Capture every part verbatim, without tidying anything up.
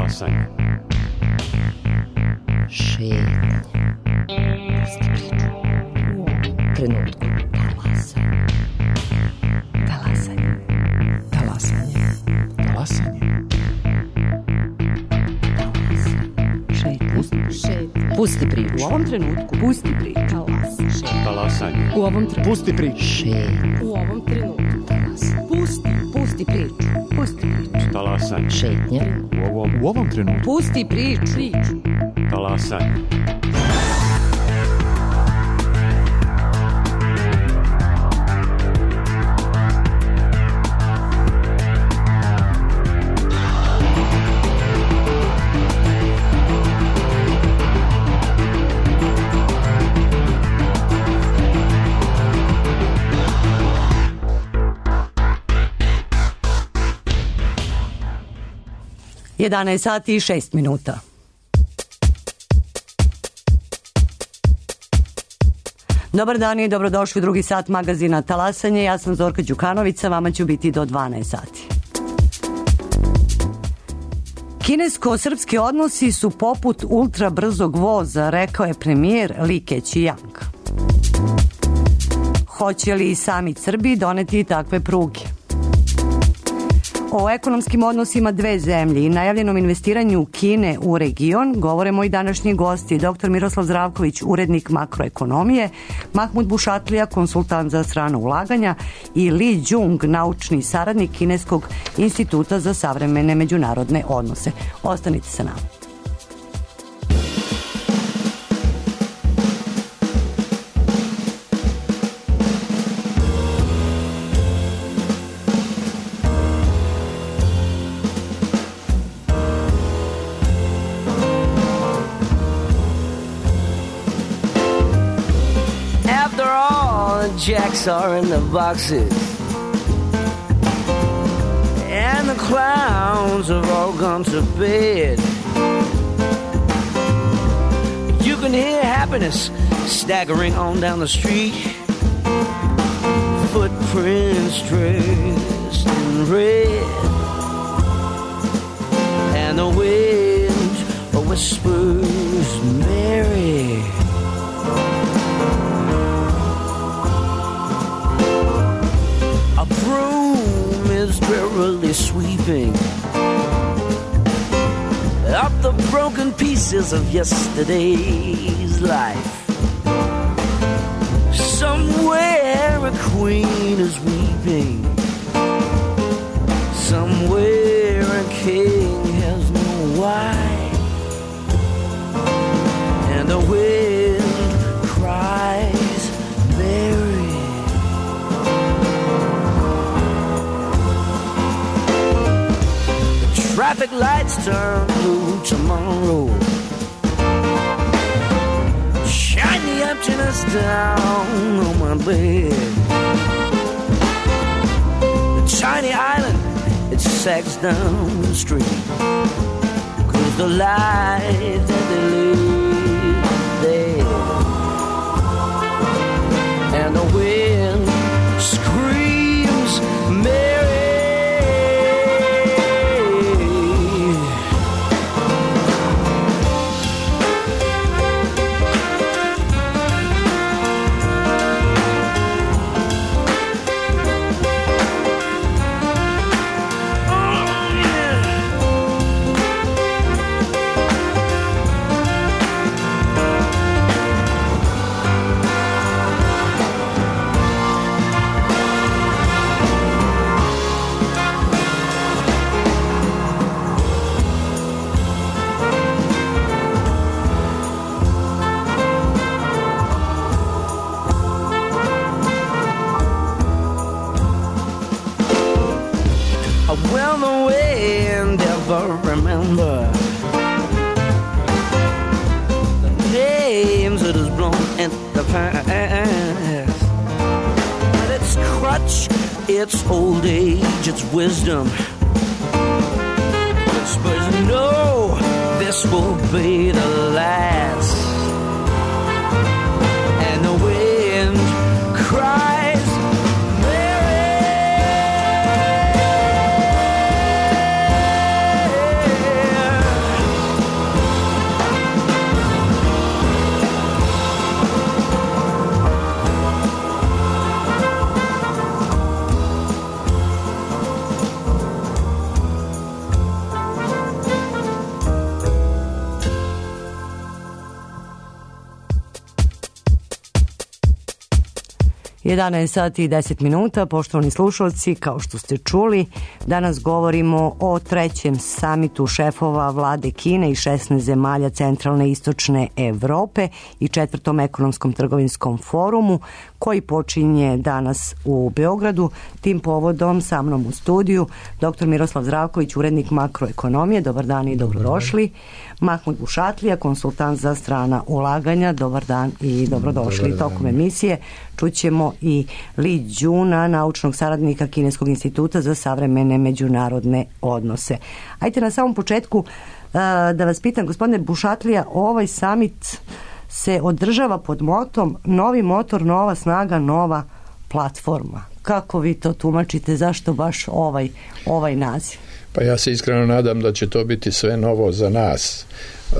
Talasanje. Šetnje. Pusti priču. U ovom trenutku. Talasanje. Talasanje. Talasanje. Talasanje. Šetnje. Šetnje. Pusti priču. U ovom trenutku. Pusti priču. Talasanje. Talasanje. U ovom trenutku. Pusti priču. Šetnje. U ovom trenutku. Talasanje. Pusti. Pusti priču. Pusti priču. Talasanje. Šetnje. U ovom, u ovom trenutku. Pusti priču. Priču. Talasanje. jedanaest sati i šest minuta. Dobar dan i dobrodošli u drugi sat magazina Talasanje. Ja sam Zorka Đukanović, vama ću biti do dvanaest sati. Kinesko-srpski odnosi su poput ultra brzog voza, rekao je premijer Li Keqiang. Hoće li i sami Srbi doneti takve pruge? O ekonomskim odnosima dve zemlje i najavljenom investiranju Kine u region govore moji današnji gosti, doktor Miroslav Zdravković, urednik makroekonomije, Mahmud Bušatlija, konsultant za strano ulaganja i Li Jung, naučni saradnik Kineskog instituta za savremene međunarodne odnose. Ostanite sa nama. Jacks are in the boxes, and the clowns have all gone to bed. You can hear happiness staggering on down the street, footprints dressed in red, and the wind whispers Mary. Broom is drearily sweeping up the broken pieces of yesterday's life. Somewhere a queen is weeping, somewhere a king has no wife, and the wind cries Mary. Traffic lights turn blue tomorrow. Shine the emptiness down on my bed. The tiny island, it sags down the street, 'cause the life that they live there. And the wind screams Mary. Well, the wind ever remember the names it has blown in the past. But its crutch, its old age, its wisdom whispers, no, this will be the last. And the wind cries Mary. jedanaest sati i deset minuta, poštovani slušalci, kao što ste čuli, danas govorimo o trećem samitu šefova vlade Kine i šesnaest zemalja centralne i istočne Evrope i četvrtom ekonomskom trgovinskom forumu koji počinje danas u Beogradu. Tim povodom sa mnom u studiju doktor Miroslav Zdravković, urednik makroekonomije. Dobar dan i dobrodošli. Mahmud Bušatlija, konsultant za strana ulaganja. Dobar dan i dobrodošli. Dobar dan. Tokom emisije čućemo i Li Đuna, naučnog saradnika Kineskog instituta za savremene međunarodne odnose. Ajte na samom početku uh, da vas pitam, gospodine Bušatlija, ovaj samit se održava pod motom novi motor, nova snaga, nova platforma. Kako vi to tumačite? Zašto baš ovaj, ovaj naziv? Pa ja se iskreno nadam da će to biti sve novo za nas. E,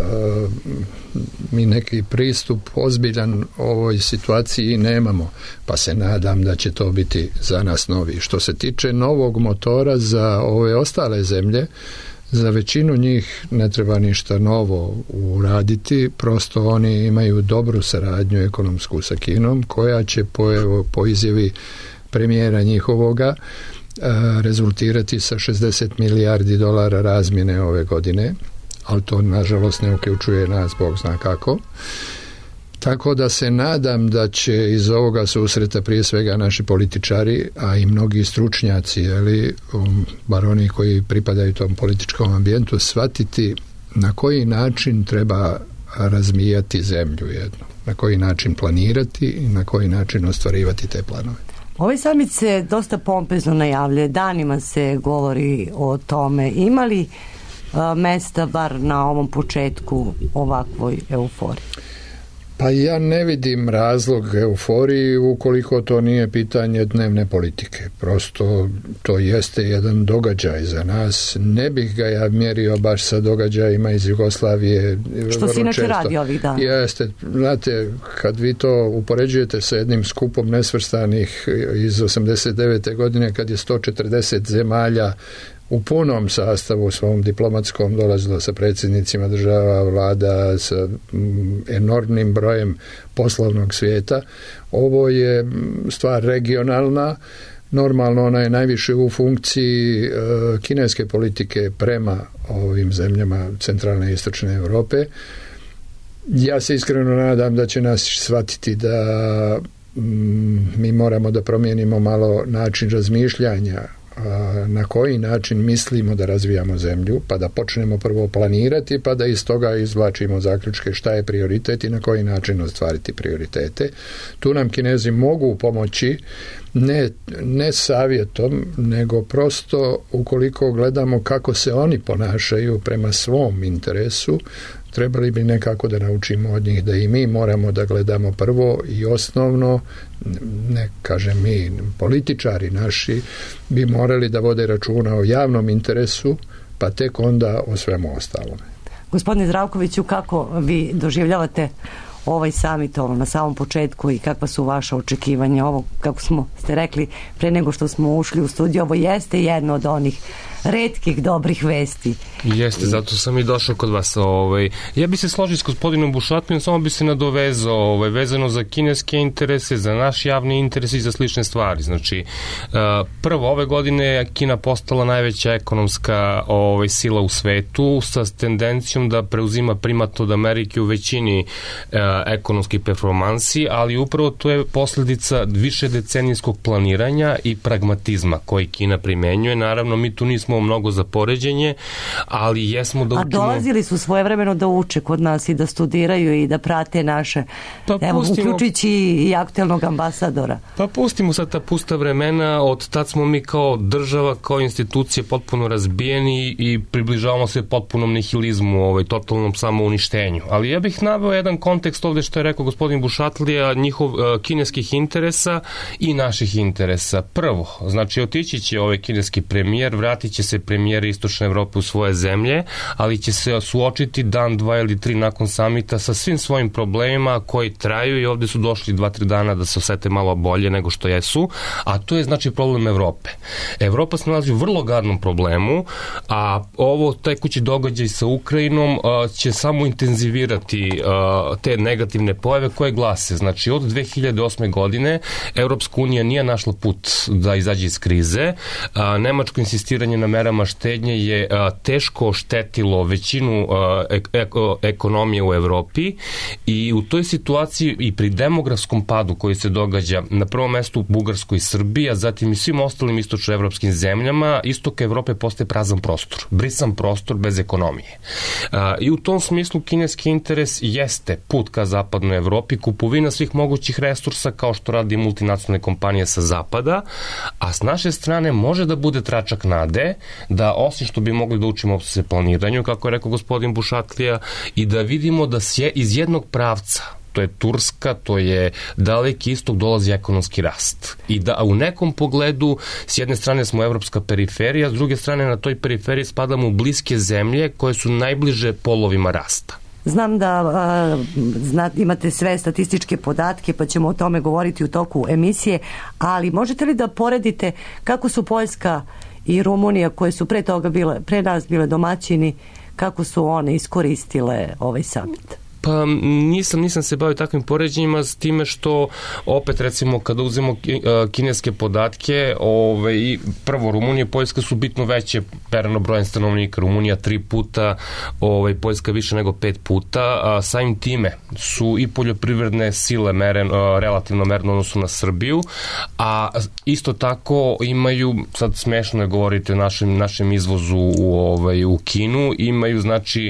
mi neki pristup ozbiljan ovoj situaciji nemamo, pa se nadam da će to biti za nas novi. Što se tiče novog motora za ove ostale zemlje, za većinu njih ne treba ništa novo uraditi, prosto oni imaju dobru saradnju ekonomsku sa Kinom, koja će po, evo, po izjavi premijera njihovoga rezultirati sa šezdeset milijardi dolara razmjene ove godine, ali to nažalost ne uključuje nas, Bog zna kako. Tako da se nadam da će iz ovoga susreta prije svega naši političari, a i mnogi stručnjaci, jeli, bar oni koji pripadaju tom političkom ambijentu, shvatiti na koji način treba razvijati zemlju jednu, na koji način planirati i na koji način ostvarivati te planove. Ovaj samit se dosta pompezno najavljuje, danima se govori o tome. Ima li a, mesta bar na ovom početku ovakvoj euforiji? Pa ja ne vidim razlog euforiji ukoliko to nije pitanje dnevne politike. Prosto to jeste jedan događaj za nas. Ne bih ga ja mjerio baš sa događajima iz Jugoslavije. Što se inače radi ovih dana. Jeste, znate, kad vi to upoređujete sa jednim skupom nesvrstanih iz osamdeset devete godine, kad je sto četrdeset zemalja u punom sastavu svom diplomatskom dolazilo sa predsjednicima država, vlada, sa enormnim brojem poslovnog svijeta. Ovo je stvar regionalna, normalno ona je najviše u funkciji e, kineske politike prema ovim zemljama centralne i istočne Europe. Ja se iskreno nadam da će nas shvatiti da mm, mi moramo da promijenimo malo način razmišljanja, na koji način mislimo da razvijamo zemlju, pa da počnemo prvo planirati, pa da iz toga izvlačimo zaključke šta je prioritet i na koji način ostvariti prioritete. Tu nam Kinezi mogu pomoći ne, ne savjetom, nego prosto ukoliko gledamo kako se oni ponašaju prema svom interesu, trebali bi nekako da naučimo od njih da i mi moramo da gledamo prvo i osnovno, ne kažem mi, političari naši bi morali da vode računa o javnom interesu, pa tek onda o svemu ostalome. Gospodine Zdravkoviću, kako vi doživljavate ovaj samit ovo na samom početku i kakva su vaša očekivanja? Ovo, kako smo ste rekli pre nego što smo ušli u studiju, ovo jeste jedno od onih retkih dobrih vesti. Jeste, zato sam i došao kod vas. Ovaj. Ja bi se složio s gospodinom Bušatlijom, samo bi se nadovezao ovaj, vezano za kineske interese, za naš javni interes i za slične stvari. Znači, prvo, ove godine je Kina postala najveća ekonomska ovaj, sila u svetu sa tendencijom da preuzima primat od Amerike u većini ekonomskih performansi, ali upravo to je posljedica više decenijskog planiranja i pragmatizma koji Kina primenjuje. Naravno, mi tu nismo mnogo za poređenje, ali jesmo da učimo... A dolazili su svojevremeno da uče kod nas i da studiraju i da prate naše, pa evo, pustimo, uključujući i aktuelnog ambasadora. Pa pustimo sad ta pusta vremena, od tad smo mi kao država, kao institucije potpuno razbijeni i približavamo se potpunom nihilizmu, ovaj, totalnom samouništenju. Ali ja bih naveo jedan kontekst ovde što je rekao gospodin Bušatlija, njihov uh, kineskih interesa i naših interesa. Prvo, znači otići će ovaj kineski premijer, vratit će se premijeri Istočne Evrope u svoje zemlje, ali će se suočiti dan, dva ili tri nakon samita sa svim svojim problemima koji traju i ovde su došli dva, tri dana da se osete malo bolje nego što jesu, a to je znači problem Evrope. Evropa se nalazi u vrlo gadnom problemu, a ovo tekući događaj sa Ukrajinom a, će samo intenzivirati a, te negativne pojave koje glase. Znači, od dve hiljade osme godine Evropska unija nije našla put da izađe iz krize. A, nemačko insistiranje na merama štednje je a, teško oštetilo većinu a, ek, ek, ekonomije u Evropi i u toj situaciji i pri demografskom padu koji se događa na prvom mestu Bugarskoj i Srbiji, a zatim i svim ostalim istočnoevropskim zemljama, istok Evrope postaje prazan prostor, brisan prostor bez ekonomije. A, I u tom smislu kineski interes jeste put ka zapadnoj Evropi, kupovina svih mogućih resursa kao što radi multinacionalne kompanije sa zapada, a s naše strane može da bude tračak nade da osim što bi mogli da učimo o se planiranju, kako je rekao gospodin Bušatlija, i da vidimo da se iz jednog pravca, to je Turska, to je Daleki istok, dolazi ekonomski rast. I da u nekom pogledu, s jedne strane smo evropska periferija, s druge strane na toj periferiji spadamo u bliske zemlje koje su najbliže polovima rasta. Znam da a, zna, imate sve statističke podatke, pa ćemo o tome govoriti u toku emisije, ali možete li da poredite kako su Poljska i Rumunija, koje su pre toga bile, pre nas bile domaćini, kako su one iskoristile ovaj samit? Pa nisam, nisam se bavio takvim poređenjima s time što opet recimo kada uzemo kineske podatke, ovaj, prvo Rumunija i Poljska su bitno veće perano brojem stanovnika, Rumunija tri puta, ovaj, Poljska više nego pet puta, a samim time su i poljoprivredne sile meren, relativno merno odnosu na Srbiju, a isto tako imaju, sad smešno je govoriti o našem, našem izvozu u, ovaj, u Kinu, imaju znači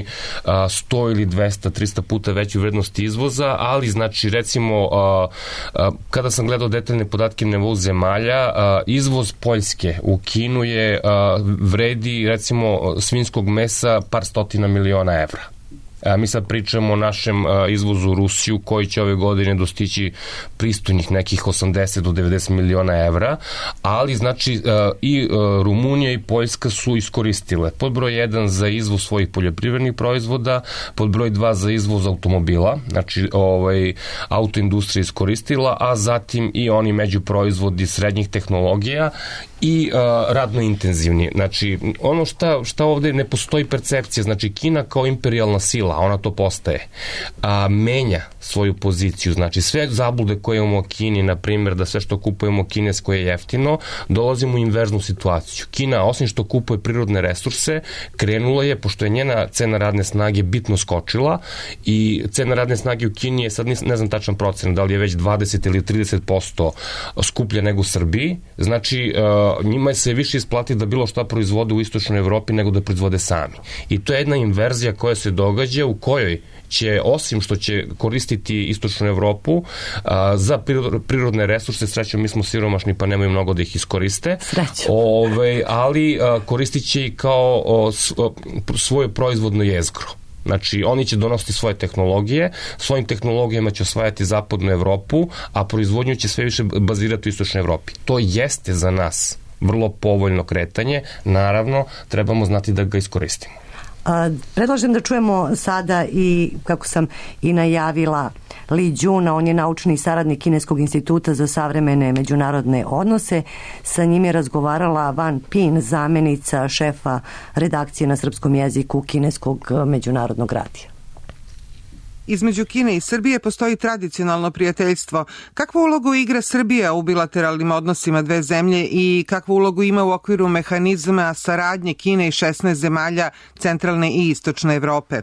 sto ili dvesta, trista puta veću vrednost izvoza, ali znači recimo a, a, kada sam gledao detaljne podatke na nivou zemalja, a, izvoz Poljske u Kinu je a, vredi recimo svinjskog mesa par stotina miliona evra. A mi sad pričamo o našem a, izvozu u Rusiju koji će ove godine dostići pristojnih nekih osamdeset do devedeset miliona evra, ali znači a, i a, Rumunija i Poljska su iskoristile pod broj jedan za izvoz svojih poljoprivrednih proizvoda, pod broj dva za izvoz automobila, znači ovaj, autoindustrija iskoristila, a zatim i oni među proizvodi srednjih tehnologija i a, radno intenzivni. Znači, ono šta, šta ovde ne postoji percepcija, znači Kina kao imperijalna sila, ona to postaje, a menja svoju poziciju, znači sve zablude koje imamo u Kini, na primjer da sve što kupujemo kinesko je jeftino, dolazimo u inverznu situaciju. Kina, osim što kupuje prirodne resurse, krenula je, pošto je njena cena radne snage bitno skočila i cena radne snage u Kini je, sad ne znam tačan procen, da li je već dvadeset ili trideset posto skuplja nego u Srbiji, znači njima se više isplati da bilo šta proizvode u istočnoj Evropi nego da proizvode sami. I to je jedna inverzija koja se događa u kojoj će, osim što će koristiti istočnu Evropu a, za prirodne resurse, srećom mi smo siromašni pa nemaju mnogo da ih iskoriste, Ove, ali a, koristit će i kao o, s, o, svoje proizvodno jezgro. Znači, oni će donositi svoje tehnologije, svojim tehnologijama će osvajati zapadnu Evropu, a proizvodnju će sve više bazirati u istočnoj Evropi. To jeste za nas vrlo povoljno kretanje, naravno, trebamo znati da ga iskoristimo. A, predlažem da čujemo sada i, kako sam i najavila, Li Đuna, on je naučni saradnik Kineskog instituta za savremene međunarodne odnose. Sa njim je razgovarala Van Pin, zamenica šefa redakcije na srpskom jeziku Kineskog međunarodnog radija. Između Kine i Srbije postoji tradicionalno prijateljstvo. Kakvu ulogu igra Srbija u bilateralnim odnosima dve zemlje i kakvu ulogu ima u okviru mehanizma saradnje Kine i šesnaest zemalja centralne i istočne Evrope?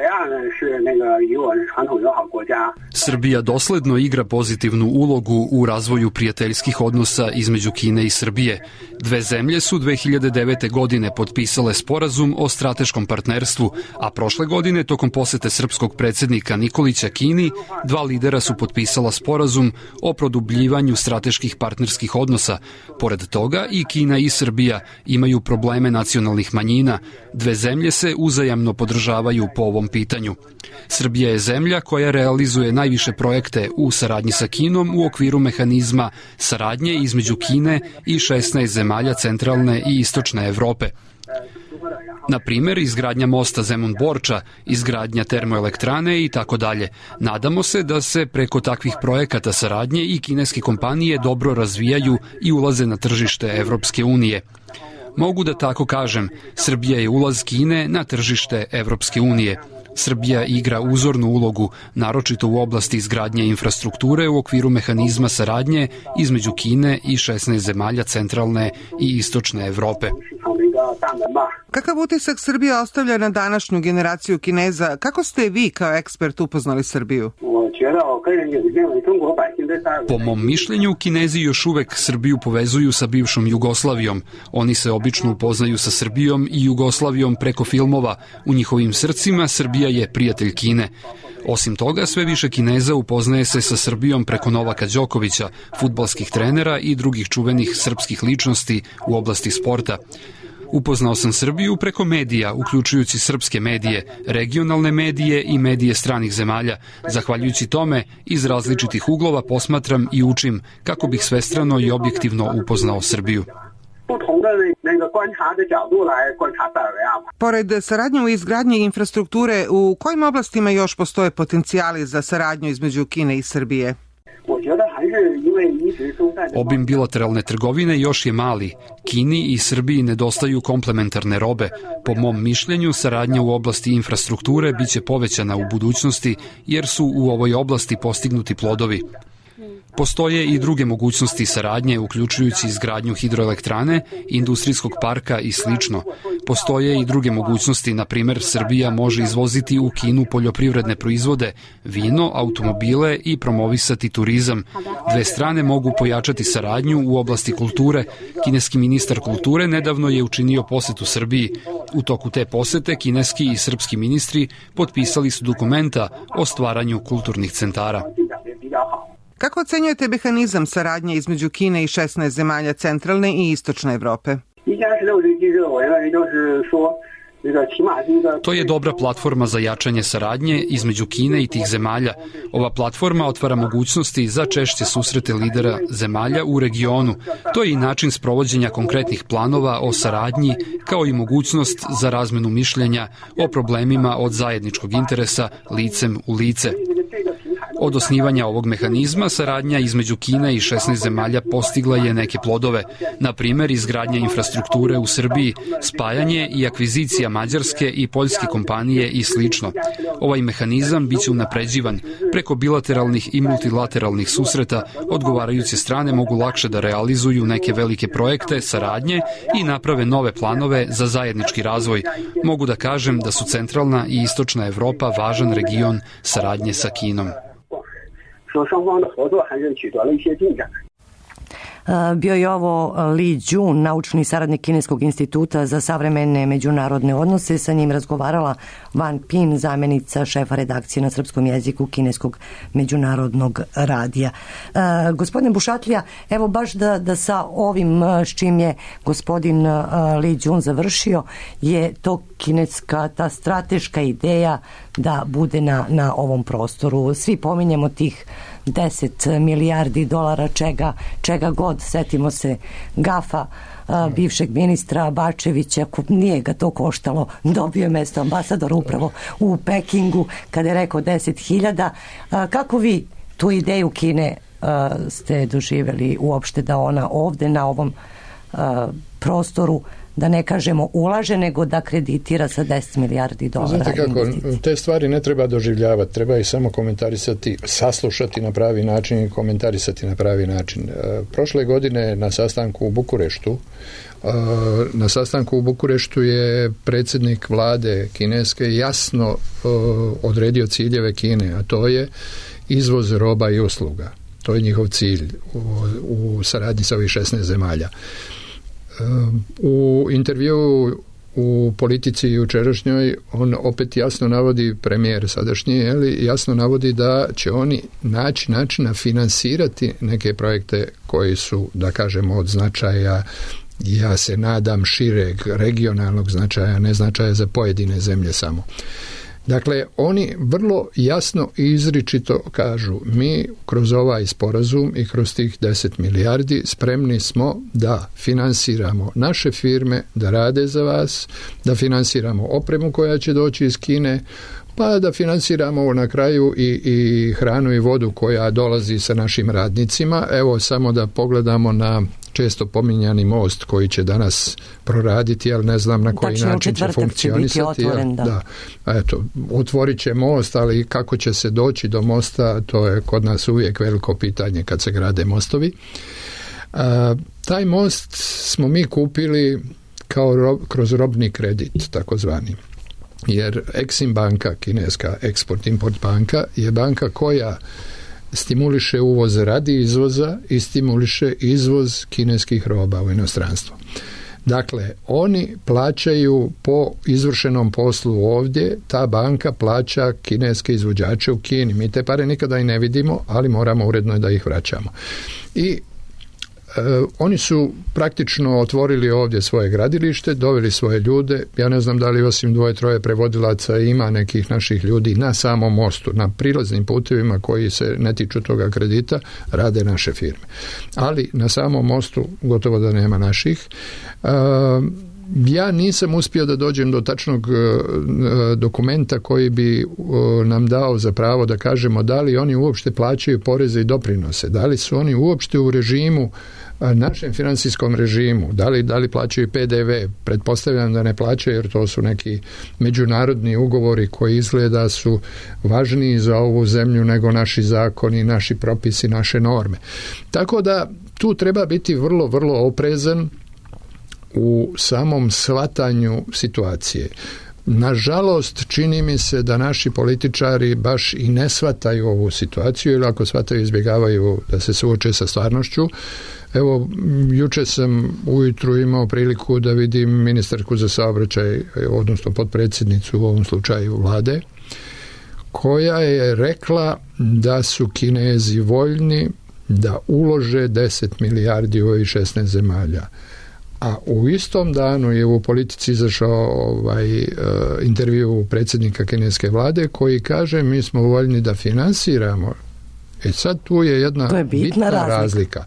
Srbija dosledno igra pozitivnu ulogu u razvoju prijateljskih odnosa između Kine i Srbije. Dve zemlje su dve hiljade devete. godine potpisale sporazum o strateškom partnerstvu, a prošle godine tokom posete srpskog predsjednika Nikolića Kini, dva lidera su potpisala sporazum o produbljivanju strateških partnerskih odnosa. Pored toga i Kina i Srbija imaju probleme nacionalnih manjina. Dve zemlje se uzajamno podržavaju po ovom pitanju. Srbija je zemlja koja realizuje najviše projekte u saradnji sa Kinom u okviru mehanizma saradnje između Kine i šesnaest zemalja centralne i istočne Evrope. Na primjer, izgradnja mosta Zemun-Borča, izgradnja termoelektrane i tako dalje. Nadamo se da se preko takvih projekata saradnje i kineske kompanije dobro razvijaju i ulaze na tržište Evropske unije. Mogu da tako kažem, Srbija je ulaz Kine na tržište Evropske unije. Srbija igra uzornu ulogu, naročito u oblasti izgradnje infrastrukture u okviru mehanizma saradnje između Kine i šesnaest zemalja centralne i istočne Evrope. Kakav utisak Srbija ostavlja na današnju generaciju Kineza? Kako ste vi kao ekspert upoznali Srbiju? Po mom mišljenju, Kinezi još uvek Srbiju povezuju sa bivšom Jugoslavijom. Oni se obično upoznaju sa Srbijom i Jugoslavijom preko filmova. U njihovim srcima Srbija je prijatelj Kine. Osim toga, sve više Kineza upoznaje se sa Srbijom preko Novaka Đokovića, fudbalskih trenera i drugih čuvenih srpskih ličnosti u oblasti sporta. Upoznao sam Srbiju preko medija, uključujući srpske medije, regionalne medije i medije stranih zemalja. Zahvaljujući tome, iz različitih uglova posmatram i učim kako bih svestrano i objektivno upoznao Srbiju. Pored saradnje u izgradnji infrastrukture, u kojim oblastima još postoje potencijali za saradnju između Kine i Srbije? Obim bilateralne trgovine još je mali. Kini i Srbiji nedostaju komplementarne robe. Po mom mišljenju, saradnja u oblasti infrastrukture biće povećana u budućnosti jer su u ovoj oblasti postignuti plodovi. Postoje i druge mogućnosti saradnje, uključujući izgradnju hidroelektrane, industrijskog parka i slično. Postoje i druge mogućnosti, na primjer, Srbija može izvoziti u Kinu poljoprivredne proizvode, vino, automobile i promovisati turizam. Dve strane mogu pojačati saradnju u oblasti kulture. Kineski ministar kulture nedavno je učinio posetu Srbiji. U toku te posete kineski i srpski ministri potpisali su dokumenta o stvaranju kulturnih centara. Kako ocenjujete mehanizam saradnje između Kine i šesnaest zemalja centralne i istočne Evrope? To je dobra platforma za jačanje saradnje između Kine i tih zemalja. Ova platforma otvara mogućnosti za češće susrete lidera zemalja u regionu. To je i način sprovođenja konkretnih planova o saradnji, kao i mogućnost za razmenu mišljenja o problemima od zajedničkog interesa licem u lice. Od osnivanja ovog mehanizma, saradnja između Kine i šesnaest zemalja postigla je neke plodove, na primjer izgradnja infrastrukture u Srbiji, spajanje i akvizicija mađarske i poljske kompanije i slično. Ovaj mehanizam biće unapređivan. Preko bilateralnih i multilateralnih susreta odgovarajuće strane mogu lakše da realizuju neke velike projekte, saradnje i naprave nove planove za zajednički razvoj. Mogu da kažem da su centralna i istočna Evropa važan region saradnje sa Kinom. Bio je ovo Li Jun, naučni saradnik Kineskog instituta za savremene međunarodne odnose. Sa njim razgovarala Van Pin, zamjenica šefa redakcije na srpskom jeziku Kineskog međunarodnog radija. E, gospodine Bušatlija, evo baš da, da sa ovim s čim je gospodin Li Jun završio, je to kineska, ta strateška ideja da bude na, na ovom prostoru. Svi pominjemo tih deset milijardi dolara, čega, čega god, setimo se Gafa, a, bivšeg ministra Bačevića, nije ga to koštalo, dobio je mesto ambasadora upravo u Pekingu, kada je rekao deset hiljada. Kako vi tu ideju Kine a, ste doživjeli uopšte da ona ovde na ovom a, prostoru, da ne kažemo ulaže, nego da kreditira sa deset milijardi dolara? Znate kako, te stvari ne treba doživljavati, treba ih samo komentarisati, saslušati na pravi način i komentarisati na pravi način. Prošle godine na sastanku u Bukureštu, na sastanku u Bukureštu je predsjednik vlade kineske jasno odredio ciljeve Kine, a to je izvoz roba i usluga. To je njihov cilj u, u saradnji sa ovih šesnaest zemalja. U intervjuu u Politici jučerašnjoj on opet jasno navodi, premijer sadašnji, jeli, jasno navodi da će oni naći načina finansirati neke projekte koji su, da kažemo, od značaja, ja se nadam, šireg regionalnog značaja, ne značaja za pojedine zemlje samo. Dakle, oni vrlo jasno i izričito kažu, mi kroz ovaj sporazum i kroz tih deset milijardi spremni smo da finansiramo naše firme, da rade za vas, da finansiramo opremu koja će doći iz Kine, pa da finansiramo na kraju i, i hranu i vodu koja dolazi sa našim radnicima. Evo, samo da pogledamo na često pominjani most koji će danas proraditi, ali ne znam na koji Tačno, način će funkcionisati. Će otvoren, da. Da. Eto, otvorit će most, ali kako će se doći do mosta, to je kod nas uvijek veliko pitanje kad se grade mostovi. A, taj most smo mi kupili kao rob, kroz robni kredit, takozvani. Jer Exim banka, kineska Export-Import banka, je banka koja stimuliše uvoz radi izvoza i stimuliše izvoz kineskih roba u inostranstvo. Dakle, oni plaćaju po izvršenom poslu ovdje, ta banka plaća kineske izvođače u Kini. Mi te pare nikada i ne vidimo, ali moramo uredno da ih vraćamo. I Uh, oni su praktično otvorili ovdje svoje gradilište, doveli svoje ljude. Ja ne znam da li osim dvoje, troje prevodilaca ima nekih naših ljudi na samom mostu, na prilaznim putevima koji se ne tiču toga kredita, rade naše firme. Ali na samom mostu gotovo da nema naših. Uh, ja nisam uspio da dođem do tačnog uh, dokumenta koji bi uh, nam dao za pravo da kažemo da li oni uopšte plaćaju poreze i doprinose, da li su oni uopšte u režimu, našem financijskom režimu, da li, da li plaćaju P D V, pretpostavljam da ne plaćaju jer to su neki međunarodni ugovori koji izgleda su važniji za ovu zemlju nego naši zakoni, naši propisi, naše norme. Tako da tu treba biti vrlo, vrlo oprezan u samom shvatanju situacije. Nažalost, čini mi se da naši političari baš i ne shvataju ovu situaciju ili ako shvataju izbjegavaju da se suoče sa stvarnošću. Evo, juče sam ujutru imao priliku da vidim ministarku za saobraćaj, odnosno potpredsjednicu u ovom slučaju vlade, koja je rekla da su Kinezi voljni da ulože deset milijardi u ovih šesnaest zemalja. A u istom danu je u Politici izašao ovaj, uh, intervju predsjednika kineske vlade koji kaže mi smo voljni da finansiramo. E sad tu je jedna to je bitna, bitna razlika. razlika.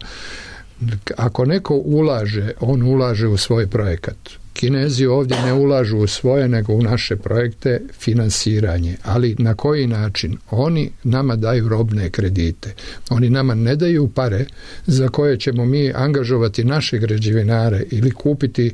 Ako neko ulaže, on ulaže u svoj projekat. Kinezi ovdje ne ulažu u svoje, nego u naše projekte finansiranje. Ali na koji način? Oni nama daju robne kredite. Oni nama ne daju pare za koje ćemo mi angažovati naše građevinare ili kupiti,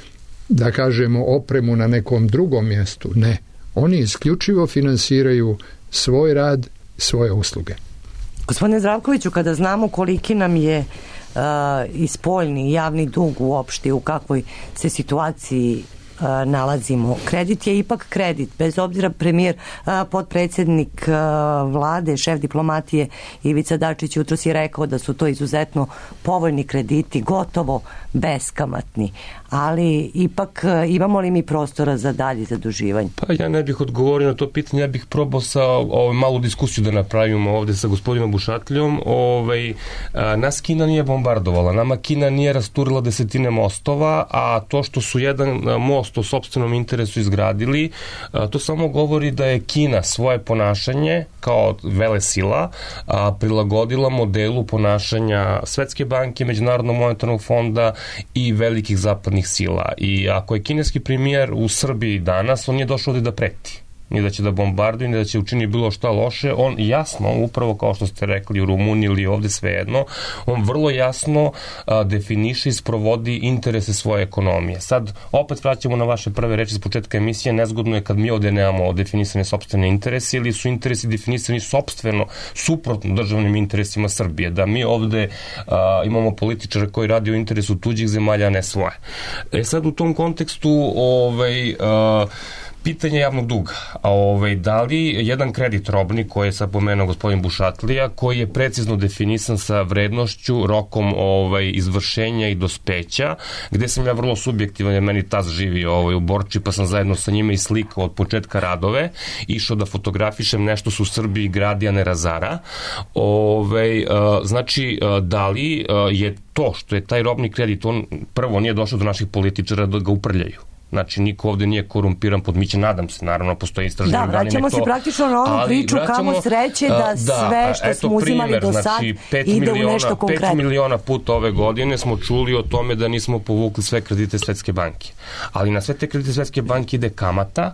da kažemo, opremu na nekom drugom mjestu. Ne. Oni isključivo finansiraju svoj rad, svoje usluge. Gospodine Zdravkoviću, kada znamo koliki nam je Uh, i spoljni javni dug uopšte, u kakvoj se situaciji uh, nalazimo. Kredit je ipak kredit, bez obzira premijer, uh, potpredsjednik uh, vlade, šef diplomatije Ivica Dačić jutros je rekao da su to izuzetno povoljni krediti, gotovo beskamatni. Ali ipak imamo li mi prostora za dalje zaduživanje? Pa ja ne bih odgovorio na to pitanje, ja bih probao sa ovaj, malu diskusiju da napravimo ovde sa gospodinom Bušatlijom. Ovaj, a, nas Kina nije bombardovala, nama Kina nije rasturila desetine mostova, a to što su jedan most u sopstvenom interesu izgradili, a, to samo govori da je Kina svoje ponašanje kao velesila a, prilagodila modelu ponašanja Svetske banke, Međunarodnog monetarnog fonda i velikih zapadnih sila. I ako je kineski premijer u Srbiji danas, on je došao ovdje da preti. Ni da će da bombarduje, ni da će učiniti bilo šta loše. On jasno, upravo kao što ste rekli u Rumuniji ili ovdje svejedno, on vrlo jasno a, definiše i sprovodi interese svoje ekonomije. Sad, opet vraćamo na vaše prve reči s početka emisije, nezgodno je kad mi ovdje nemamo definisane sopstvene interese ili su interesi definisani sopstveno, suprotno državnim interesima Srbije. Da mi ovdje a, imamo političare koji radi u interesu tuđih zemalja, a ne svoje. E sad, u tom kontekstu ovaj... A, pitanje javnog duga. A ovaj, da li jedan kredit robni, koji je sad pomenuo gospodin Bušatlija, koji je precizno definisan sa vrednošću, rokom ovaj, izvršenja i dospeća, gde sam ja vrlo subjektivan, jer meni taz živi ovaj, u Borči, pa sam zajedno sa njima i slikao od početka radove, išao da fotografišem nešto su u Srbiji gradi, a ne razara. Ovaj, znači, da li je to što je taj robni kredit, on prvo nije došao do naših političara da ga uprljaju. Znači, niko ovde nije korumpiran pod miće, nadam se, naravno, postoji istraženi Da, organi. vraćamo se to, praktično na onu priču, kamo sreće da, da sve što eto, smo uzimali primer, do sad znači, ide u nešto konkretno. pet miliona puta ove godine smo čuli o tome da nismo povukli sve kredite Svetske banke. Ali na sve te kredite Svetske banke ide kamata,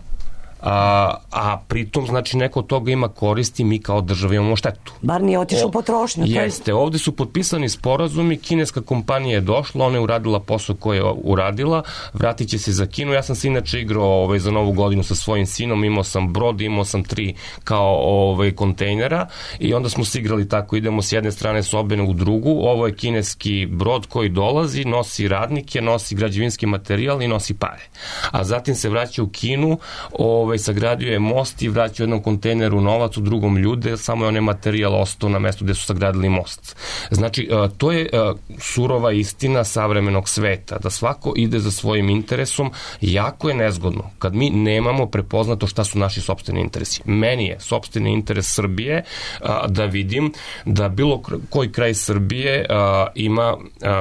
A, a pritom, znači, neko od toga ima koristi, mi kao država imamo štetu. Bar nije otišao u potrošnju. Jeste, ovde su potpisani sporazumi, kineska kompanija je došla, ona je uradila posao koji je uradila, vratit će se za Kinu. Ja sam se inače igrao ovaj, za novu godinu sa svojim sinom, imao sam brod, imao sam tri kao ovaj, kontejnera i onda smo se igrali tako, idemo s jedne strane sobene u drugu, ovo je kineski brod koji dolazi, nosi radnike, nosi građevinski materijal i nosi pare. A zatim se vraća u Kinu, ovaj, sagradio je most i vraćao jednom kontejneru novac, u drugom ljude, samo je onaj materijal ostao na mestu gde su sagradili most. Znači, to je surova istina savremenog sveta, da svako ide za svojim interesom. Jako je nezgodno kad mi nemamo prepoznato šta su naši sopstveni interesi. Meni je sopstveni interes Srbije da vidim da bilo koji kraj Srbije ima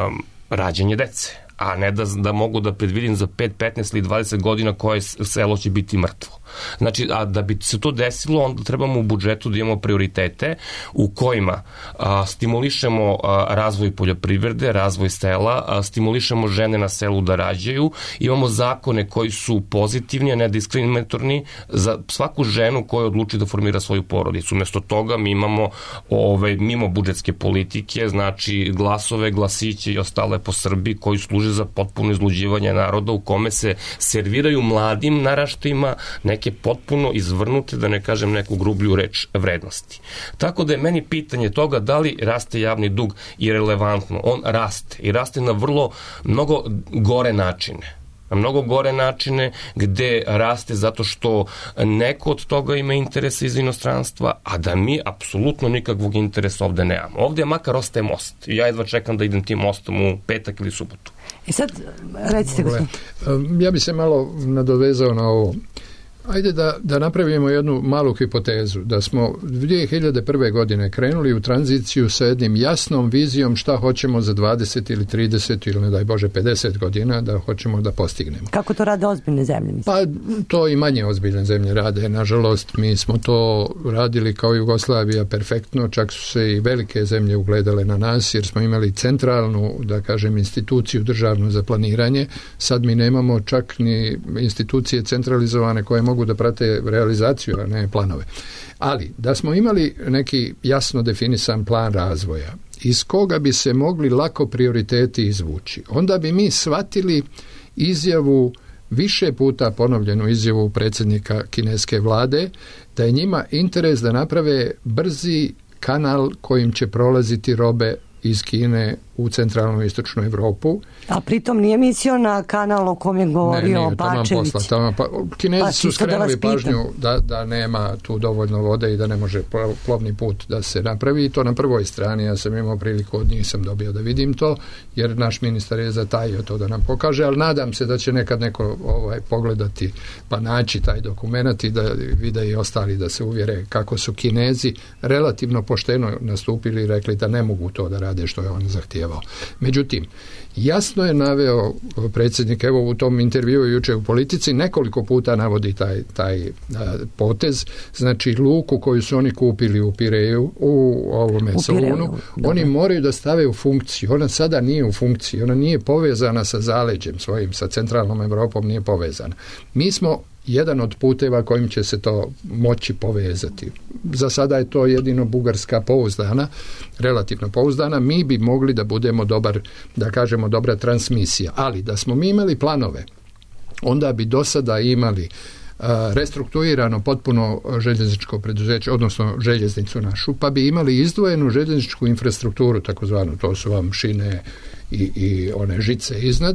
rađanje dece, a ne da, da mogu da predvidim za pet, petnaest ili dvadeset godina koje selo će biti mrtvo. Znači, a da bi se to desilo, onda trebamo u budžetu da imamo prioritete u kojima a, stimulišemo a, razvoj poljoprivrede, razvoj sela, a, stimulišemo žene na selu da rađaju, imamo zakone koji su pozitivni, a ne diskriminatorni za svaku ženu koja odluči da formira svoju porodicu. Umesto toga mi imamo ove, mimo budžetske politike, znači glasove, glasiće i ostale po Srbiji koji služe za potpuno izluđivanje naroda u kome se serviraju mladim naraštajima neke potpuno izvrnute, da ne kažem neku grublju reč, vrednosti. Tako da je meni pitanje toga da li raste javni dug irelevantno. On raste i raste na vrlo mnogo gore načine. Na mnogo gore načine gde raste zato što neko od toga ima interesa iz inostranstva, a da mi apsolutno nikakvog interesa ovde nemamo. Ovde makar ostaje most. Ja jedva čekam da idem tim mostom u petak ili subotu. I sad, recite gospodin. Ja bi se malo nadovezao na ovo. Ajde da, da napravimo jednu malu hipotezu, da smo dvije hiljade prve. godine krenuli u tranziciju sa jednim jasnom vizijom šta hoćemo za dvadeset ili trideset ili ne daj Bože pedeset godina da hoćemo da postignemo. Kako to rade ozbiljne zemlje? Mislim? Pa to i manje ozbiljne zemlje rade. Nažalost, mi smo to radili kao Jugoslavija perfektno, čak su se i velike zemlje ugledale na nas jer smo imali centralnu, da kažem, instituciju državnu za planiranje. Sad mi nemamo čak ni institucije centralizovane koje mogu da prate realizaciju, a ne planove. Ali, da smo imali neki jasno definisan plan razvoja, iz koga bi se mogli lako prioriteti izvući, onda bi mi shvatili izjavu, više puta ponovljenu izjavu predsjednika kineske vlade, da je njima interes da naprave brzi kanal kojim će prolaziti robe iz Kine u centralnu i istočnu Evropu. A pritom nije mislio na kanal o kom je govorio ne, Bačević. Posla, tamo, pa, Kinezi pa, su skrenuli da pažnju da, da nema tu dovoljno vode i da ne može plovni put da se napravi. I to na prvoj strani. Ja sam imao priliku, od njih sam dobio da vidim to, jer naš ministar je zatajio to da nam pokaže, ali nadam se da će nekad neko ovaj, pogledati pa naći taj dokument i da vide i ostali da se uvjere kako su Kinezi relativno pošteno nastupili i rekli da ne mogu to da rade što je on zahtijevao. Međutim, jasno je naveo predsjednik, evo u tom intervjuu juče u Politici, nekoliko puta navodi taj, taj a, potez, znači luku koju su oni kupili u Pireju, u ovome Solunu, oni moraju da stave u funkciju. Ona sada nije u funkciji, ona nije povezana sa zaleđem svojim, sa centralnom Evropom nije povezana. Mi smo jedan od puteva kojim će se to moći povezati. Za sada je to jedino Bugarska pouzdana, relativno pouzdana, mi bi mogli da budemo dobar, da kažemo dobra transmisija, ali da smo mi imali planove, onda bi do sada imali uh, restrukturirano potpuno željezničko preduzeće, odnosno željeznicu našu, pa bi imali izdvojenu željezničku infrastrukturu, takozvanu, to su vam šine i, i one žice iznad,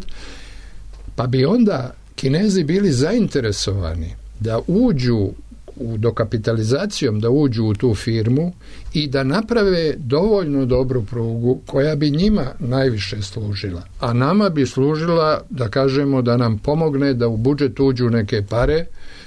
pa bi onda Kinezi bili zainteresovani da uđu u dokapitalizacijom, da uđu u tu firmu i da naprave dovoljno dobru prugu koja bi njima najviše služila. A nama bi služila, da kažemo, da nam pomogne da u budžet uđu neke pare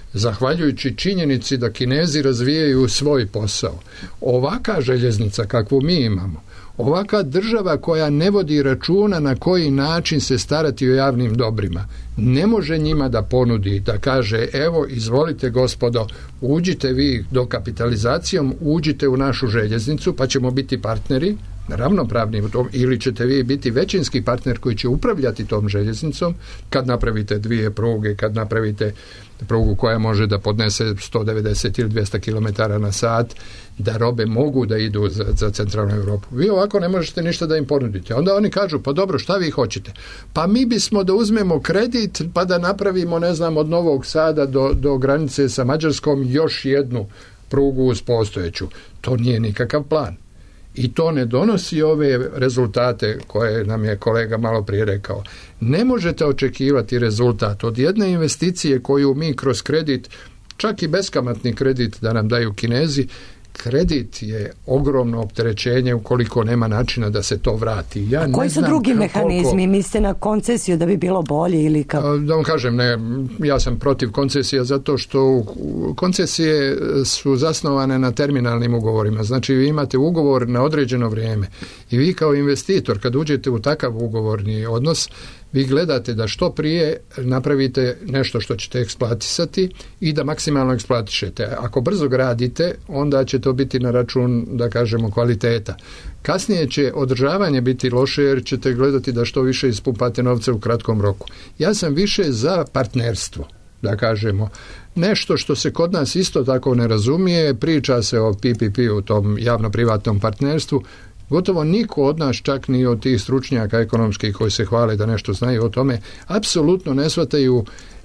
zahvaljujući činjenici da Kinezi razvijaju svoj posao. Ovaka željeznica kakvu mi imamo, ovaka država koja ne vodi računa na koji način se starati o javnim dobrima, ne može njima da ponudi, da kaže evo izvolite gospodo, uđite vi dokapitalizacijom, uđite u našu željeznicu pa ćemo biti partneri, ravnopravni u tom, ili ćete vi biti većinski partner koji će upravljati tom željeznicom kad napravite dvije pruge, kad napravite prugu koja može da podnese sto devedeset ili dvjesto kilometara na sat, da robe mogu da idu za, za centralnu Europu. Vi ovako ne možete ništa da im ponudite. Onda oni kažu, pa dobro, šta vi hoćete? Pa mi bismo da uzmemo kredit pa da napravimo, ne znam, od Novog Sada do, do granice sa Mađarskom još jednu prugu uz postojeću. To nije nikakav plan. I to ne donosi ove rezultate koje nam je kolega malo prije rekao. Ne možete očekivati rezultat od jedne investicije koju mi kroz kredit, čak i beskamatni kredit da nam daju Kinezi, kredit je ogromno opterećenje ukoliko nema načina da se to vrati. Ja A koji ne su znam drugi koliko... mehanizmi? Mislite na koncesiju da bi bilo bolje ili kako? Da vam kažem, ne, ja sam protiv koncesija zato što koncesije su zasnovane na terminalnim ugovorima. Znači vi imate ugovor na određeno vrijeme i vi kao investitor kad uđete u takav ugovorni odnos, vi gledate da što prije napravite nešto što ćete eksploatisati i da maksimalno eksploatišete. Ako brzo gradite, onda će to biti na račun, da kažemo, kvaliteta. Kasnije će održavanje biti loše jer ćete gledati da što više ispumpate novce u kratkom roku. Ja sam više za partnerstvo, da kažemo. Nešto što se kod nas isto tako ne razumije, priča se o P P P, u tom javno-privatnom partnerstvu. Gotovo niko od nas, čak ni od tih stručnjaka ekonomskih koji se hvale da nešto znaju o tome, apsolutno ne shvataju